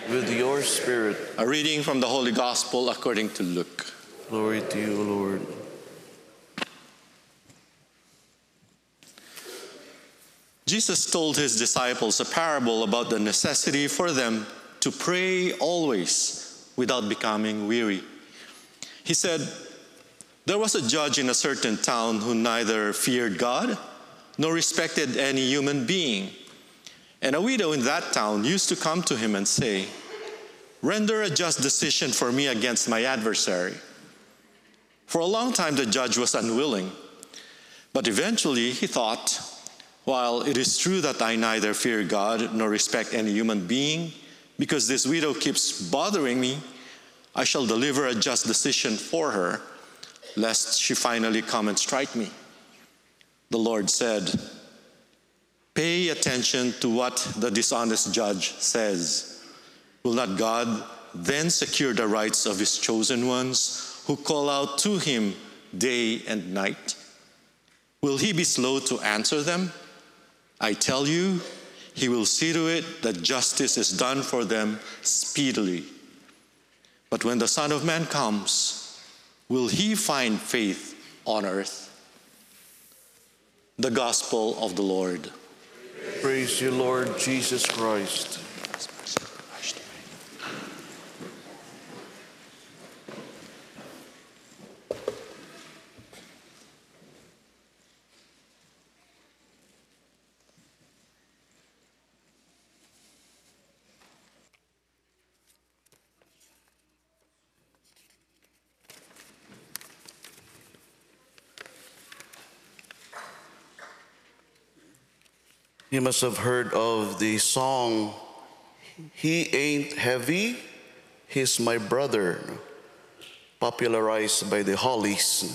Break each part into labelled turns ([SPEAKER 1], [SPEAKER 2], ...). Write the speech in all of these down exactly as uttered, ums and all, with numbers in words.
[SPEAKER 1] with your spirit.
[SPEAKER 2] A reading from the Holy Gospel according to Luke.
[SPEAKER 1] Glory to you, Lord.
[SPEAKER 2] Jesus told his disciples a parable about the necessity for them to pray always without becoming weary. He said, "There was a judge in a certain town who neither feared God nor respected any human being. And a widow in that town used to come to him and say, 'Render a just decision for me against my adversary.' For a long time the judge was unwilling, but eventually he thought, 'While it is true that I neither fear God nor respect any human being, because this widow keeps bothering me, I shall deliver a just decision for her, lest she finally come and strike me.' The Lord said, 'Pay attention to what the dishonest judge says. Will not God then secure the rights of his chosen ones who call out to him day and night? Will he be slow to answer them? I tell you, he will see to it that justice is done for them speedily. But when the Son of Man comes, will he find faith on earth?'" The Gospel of the Lord.
[SPEAKER 1] Praise you, Lord Jesus Christ. You must have heard of the song, "He Ain't Heavy, He's My Brother," popularized by the Hollies.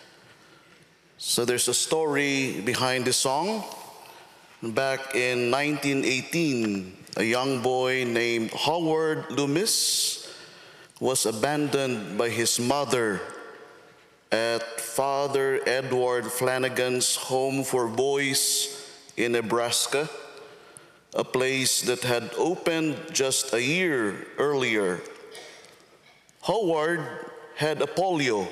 [SPEAKER 1] So there's a story behind the song. Back in nineteen eighteen, a young boy named Howard Loomis was abandoned by his mother at Father Edward Flanagan's Home for Boys in Nebraska, a place that had opened just a year earlier. Howard had a polio,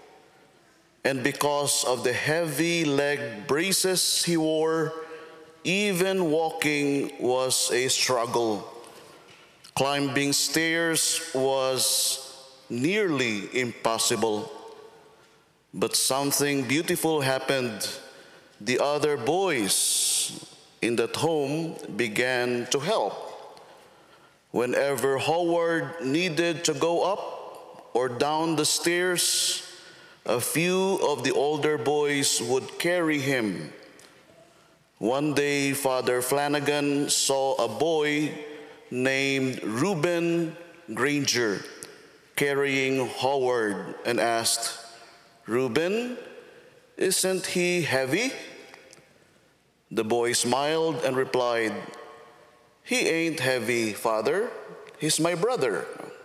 [SPEAKER 1] and because of the heavy leg braces he wore, even walking was a struggle. Climbing stairs was nearly impossible. But something beautiful happened. The other boys in that home began to help. Whenever Howard needed to go up or down the stairs, a few of the older boys would carry him. One day, Father Flanagan saw a boy named Reuben Granger carrying Howard and asked, "Reuben, isn't he heavy?" The boy smiled and replied, "He ain't heavy, Father. He's my brother."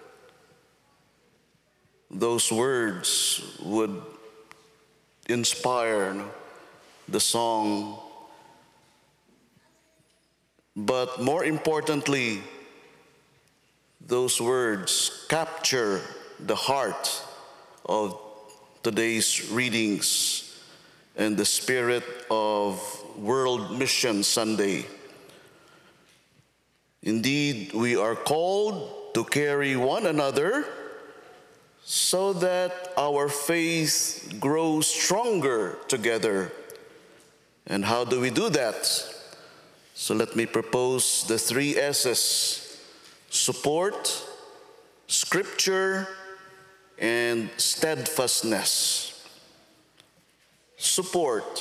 [SPEAKER 1] Those words would inspire the song. But more importantly, those words capture the heart of today's readings and the spirit of World Mission Sunday. Indeed, we are called to carry one another so that our faith grows stronger together. And how do we do that? So let me propose the three S's: support, scripture, and steadfastness. Support.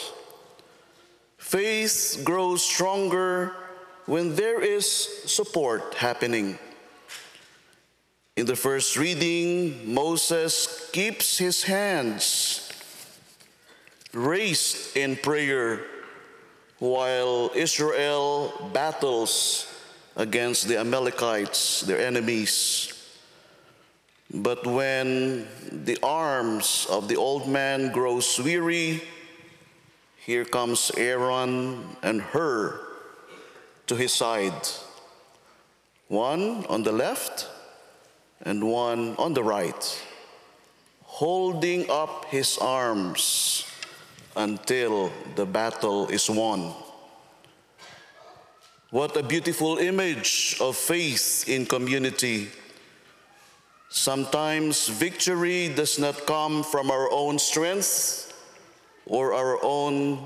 [SPEAKER 1] Faith grows stronger when there is support happening. In the first reading, Moses keeps his hands raised in prayer while Israel battles against the Amalekites, their enemies. But when the arms of the old man grows weary, here comes Aaron and Hur to his side. one on the left and one on the right, holding up his arms until the battle is won. What a beautiful image of faith in community. Sometimes victory does not come from our own strength or our own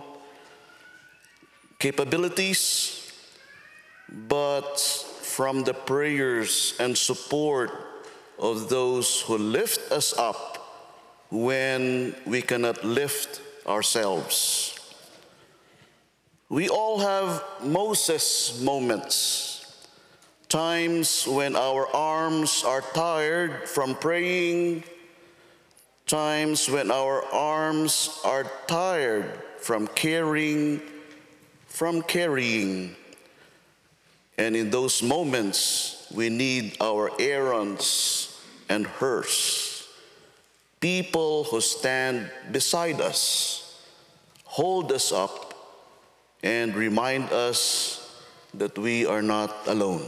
[SPEAKER 1] capabilities, but from the prayers and support of those who lift us up when we cannot lift ourselves. We all have Moses moments. Times when our arms are tired from praying, times when our arms are tired from caring, from carrying. And in those moments, we need our Aarons and Hurs, people who stand beside us, hold us up, and remind us that we are not alone.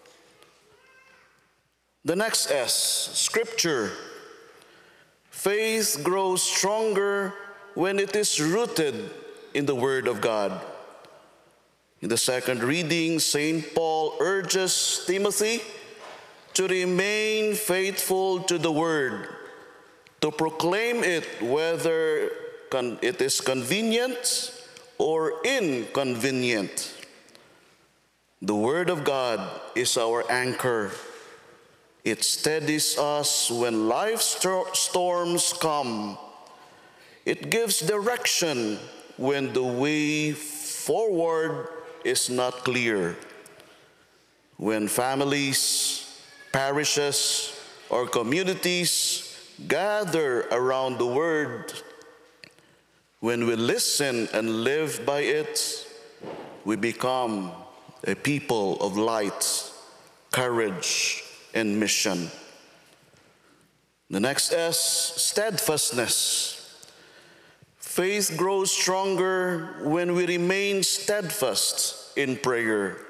[SPEAKER 1] The next S, Scripture. Faith grows stronger when it is rooted in the Word of God. In the second reading, Saint Paul urges Timothy to remain faithful to the Word, to proclaim it whether it is convenient or inconvenient. The Word of God is our anchor. It steadies us when life's storms come. It gives direction when the way forward is not clear. When families, parishes, or communities gather around the Word, when we listen and live by it, we become a people of light, courage, and mission. The next S, steadfastness. Faith grows stronger when we remain steadfast in prayer.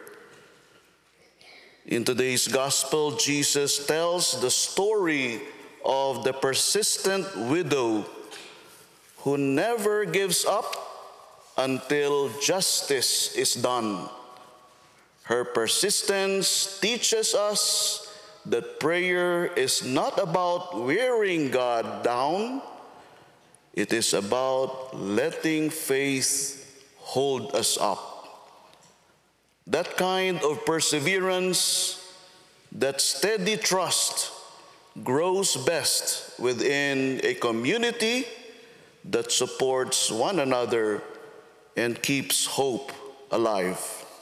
[SPEAKER 1] In today's gospel, Jesus tells the story of the persistent widow who never gives up until justice is done. Her persistence teaches us that prayer is not about wearing God down. It is about letting faith hold us up. That kind of perseverance, that steady trust, grows best within a community that supports one another and keeps hope alive.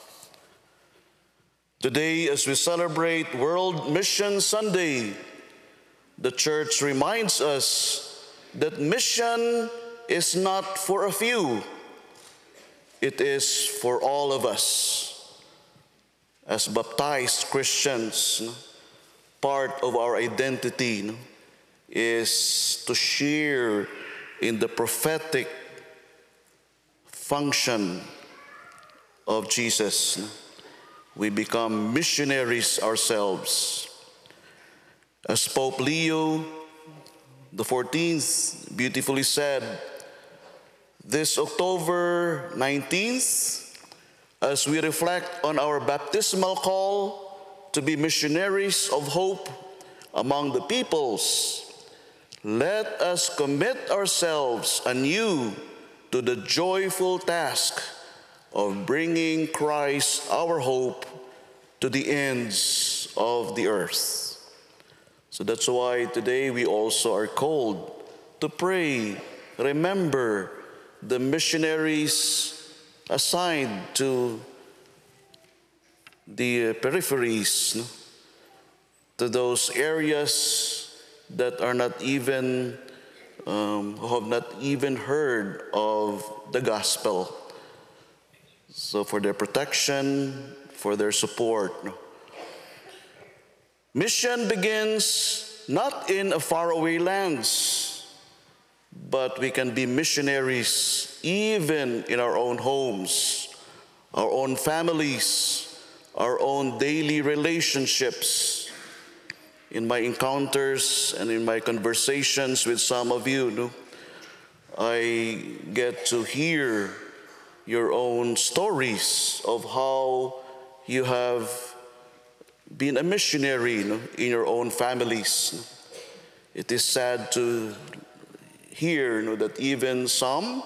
[SPEAKER 1] Today, as we celebrate World Mission Sunday, the Church reminds us that mission is not for a few. It is for all of us. As baptized Christians, part of our identity is to share in the prophetic function of Jesus. We become missionaries ourselves. As Pope Leo the fourteenth beautifully said, this October nineteenth, as we reflect on our baptismal call to be missionaries of hope among the peoples, let us commit ourselves anew to the joyful task of bringing Christ, our hope, to the ends of the earth. So that's why today we also are called to pray, remember the missionaries assigned to the peripheries, to those areas that are not even, um, who have not even heard of the gospel. So for their protection, for their support. Mission begins not in a faraway lands, but we can be missionaries even in our own homes, our own families, our own daily relationships. In my encounters and in my conversations with some of you, no, I get to hear your own stories of how you have been a missionary, no, in your own families. It is sad to hear, no, that even some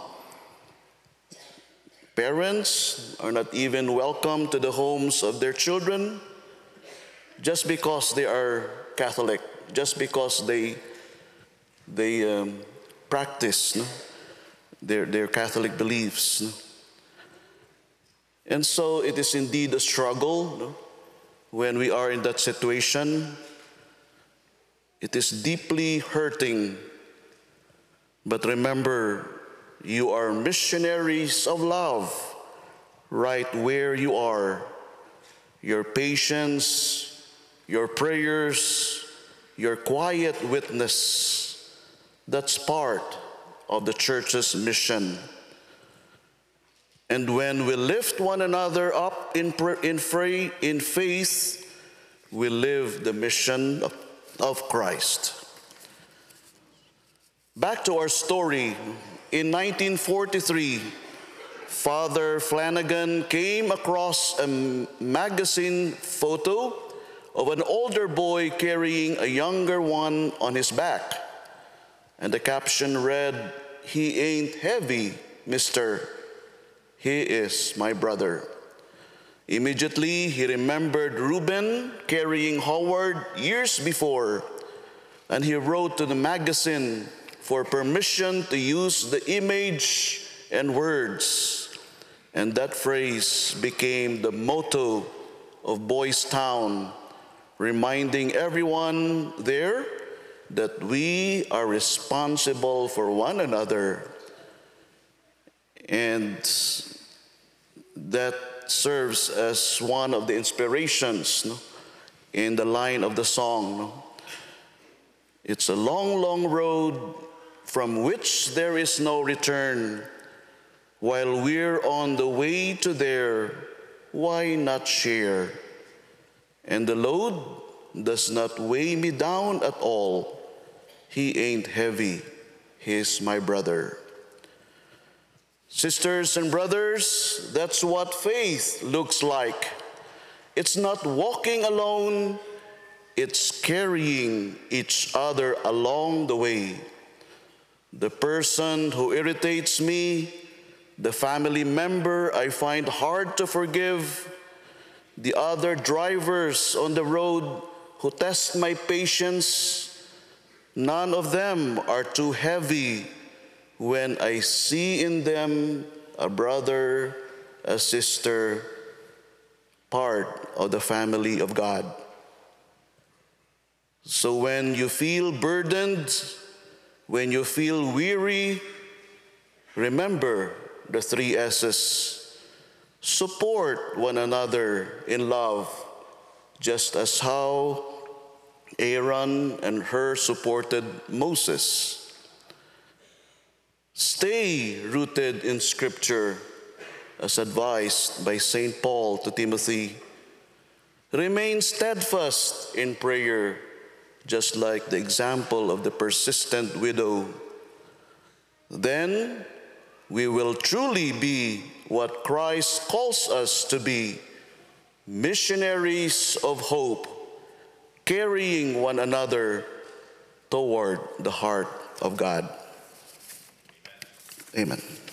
[SPEAKER 1] parents are not even welcome to the homes of their children just because they are Catholic, just because they they um, practice, no, their, their Catholic beliefs. No. And so it is indeed a struggle, no, when we are in that situation. It is deeply hurting. But remember, you are missionaries of love right where you are. Your patience, your prayers, your quiet witness, that's part of the church's mission. And when we lift one another up in, in, in faith, we live the mission of, of Christ. Back to our story. In nineteen forty-three, Father Flanagan came across a magazine photo of an older boy carrying a younger one on his back. And the caption read, "He ain't heavy, mister. He is my brother." Immediately, he remembered Reuben carrying Howard years before, and he wrote to the magazine for permission to use the image and words. And that phrase became the motto of Boys Town, reminding everyone there that we are responsible for one another. And that serves as one of the inspirations, no, in the line of the song. No? It's a long, long road from which there is no return. While we're on the way to there, why not share? And the load does not weigh me down at all. He ain't heavy, he's my brother. Sisters and brothers, that's what faith looks like. It's not walking alone, it's carrying each other along the way. The person who irritates me, the family member I find hard to forgive, the other drivers on the road who test my patience, none of them are too heavy when I see in them a brother, a sister, part of the family of God. So when you feel burdened, when you feel weary, remember the three S's. Support one another in love, just as how Aaron and Hur supported Moses. Stay rooted in Scripture, as advised by Saint Paul to Timothy. Remain steadfast in prayer, just like the example of the persistent widow. Then we will truly be what Christ calls us to be, missionaries of hope, carrying one another toward the heart of God. Amen.